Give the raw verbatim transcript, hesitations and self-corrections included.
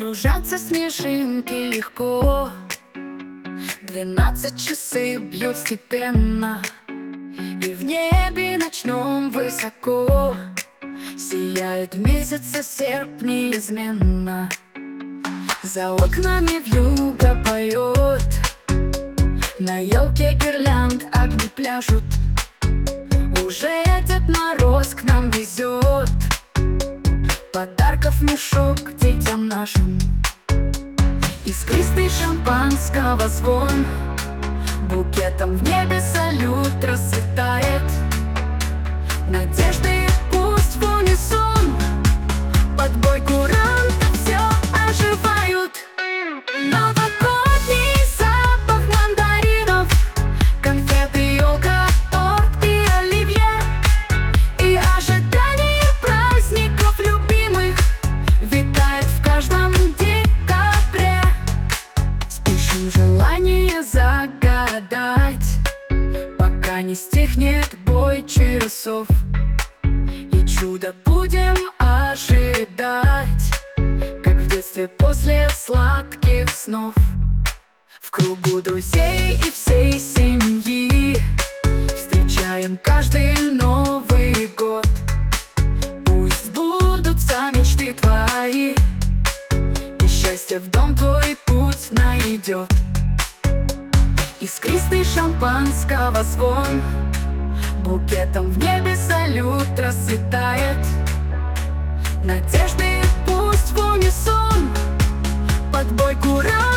Кружатся снежинки легко, двенадцать часы бьют степенно, и в небе ночном высоко сияет месяц серп неизменно. За окнами вьюга поет, на елке гирлянд огни пляшут. Уже Дед Мороз к нам везет подарков мешок детям нашим. Искристый шампанского звон, букетом в небе салют расцветает. Надежды пусть в унисон, под бой курантов все оживают. Новогодний запах мандаринов, конфеты, елка, торт и оливье, и ожидание праздников любимых витает в каждом декабре. Спешим желание загадать, пока не стихнет бой часов, и чудо будем ожидать, как в детстве после сладких снов. В кругу друзей и всей семьи встречаем каждый Новый год. Пусть сбудутся мечты твои, и счастье в дом твой путь найдет. Искристый шампанского звон, букетом в небе салют расцветает. Надежды пусть в унисон, под бой кура